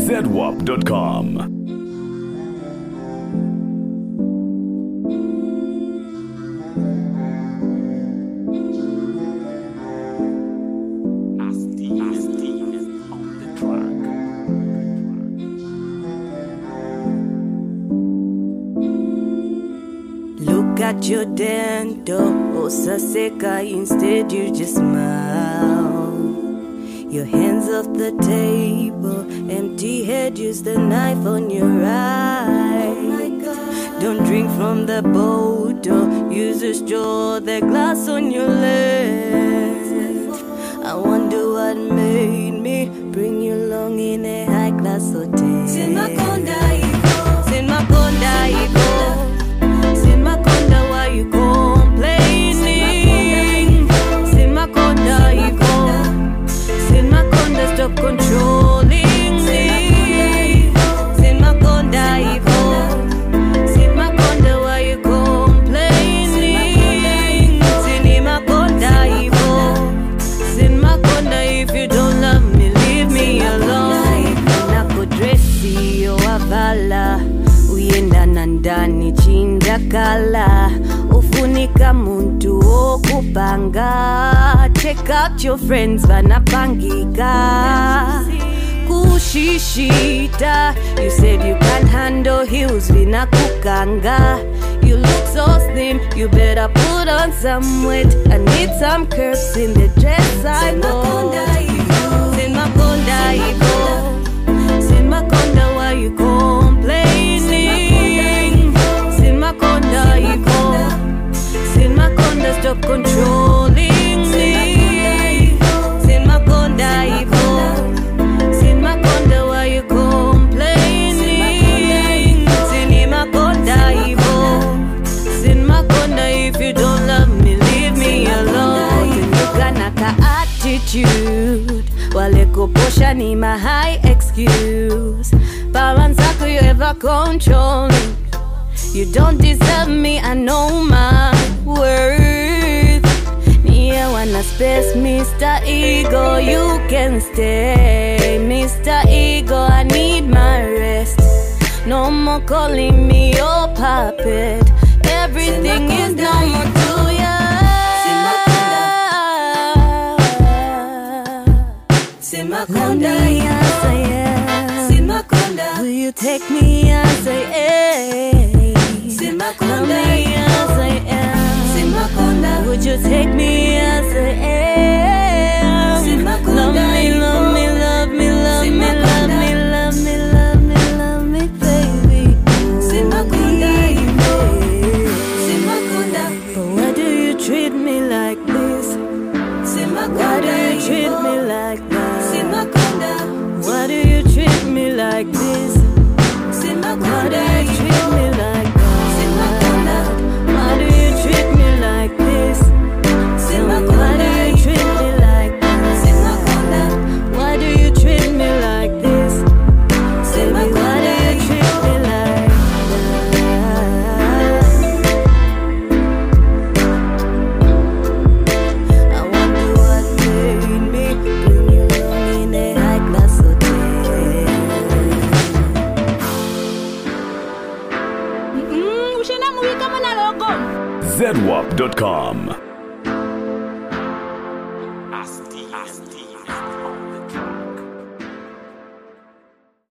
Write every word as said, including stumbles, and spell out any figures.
Z W A P dot com. At your dento, osaseka, instead you just smile. Your hands off the table, empty head, use the knife on your right. Oh, don't drink from the bottle, use a straw, the glass on your left. I wonder what made me bring you along in a high class hotel. Sin Makonda Ivo, Sin Makonda Ivo. Why you complaining? Sin Makonda, you go. Sin Makonda, stop controlling me. Sin Makonda, you go. Sin Makonda, why you complaining? Sin Makonda, you go. Sin Makonda, if you don't love me, leave me alone. Nako dressy, yo avala. Uyenda nandani chinda kala. Ufunika muntu okupanga. Check out your friends vanapangika. Kushishita. You said you can't handle heels vinakukanga. You look so slim, you better put on some weight. I need some curves in the dress I bought. Sin Makonda Ivo. Sin Makonda, why you complaining? Sin Makonda Ivo. Sin Makonda, stop controlling me. Sin Makonda Ivo. Sin Makonda, why you complaining? Sin Makonda Ivo. Sin Makonda, if you don't love me, leave me alone. You gonna ka attitude. Wale kuposha ni my high excuse. Balance ako you ever controlling. You don't deserve me, I know my worth. Me, I wanna space, Mister Ego, you can stay. Mister Ego, I need my rest. No more calling me your puppet. Everything is no more to ya. Sin Makonda, yes I am. Sin Makonda, will you take me as I am? Sin Makonda, yes I am. Sin Makonda, would you take me as I am? Sin Makonda, love me, love me, love me, love me, love me, love me, love me, baby. Sin Makonda, Sin Makonda, but why do you treat me like this? Sin Makonda, why do you treat me like that? Why do you treat me like this? Why do you treat me like that? Why do you treat me like this? Why do you treat me like that? Why do you treat me like this? Why do you treat me like that? I wonder what made me bring you along in a high class hotel. Z W A P dot com.